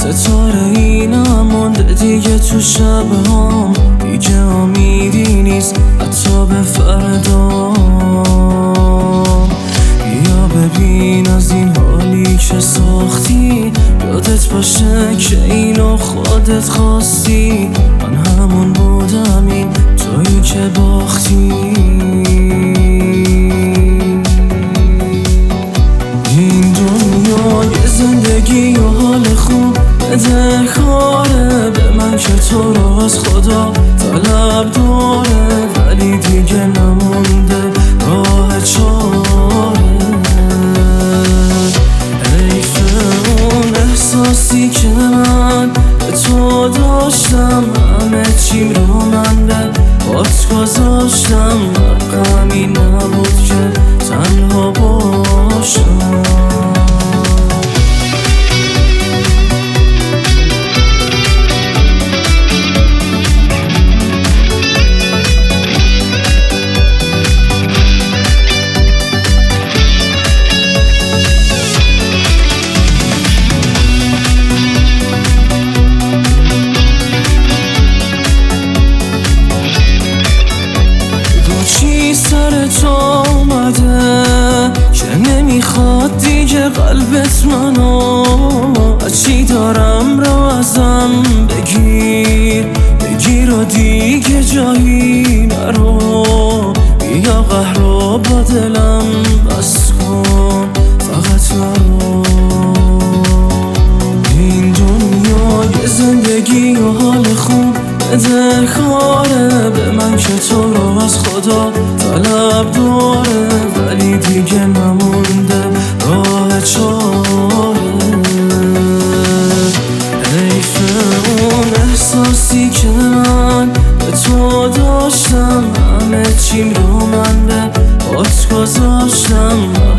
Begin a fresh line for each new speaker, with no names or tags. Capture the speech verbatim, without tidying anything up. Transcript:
ستاره ای نمونده دیگه تو شبهام، دیگه امیدی نیست حتی به فردا. بیا ببین از این حالی که ساختی، یادت باشه که اینو خودت خواستی. من همون بودم، این تویی که باختی. این دنیا یه زندگی و حال خوب بده کاره به من که تو رو از خدا طلب داره، ولی دیگه نمونده راه چاره. حیف اون احساسی که من به تو داشتم، همه چیم رو من به بات گذاشتم. غمی نبود که تنها باشم. سر تو اومده که نمیخواد دیگه قلبت منو، چی دارم رو ازم بگیر بگیر و دیگه جایی نرو. بیا قهر رو با دلم بس کن، فقط نرو. این دنیا یه زندگی و حال خوب بده کاره به من که تو رو از خدا طلب داره، ولی دیگه نمونده راه چاره. حیف اون احساسی که من به تو داشتم، همه چیم رو من به بات گذاشتم.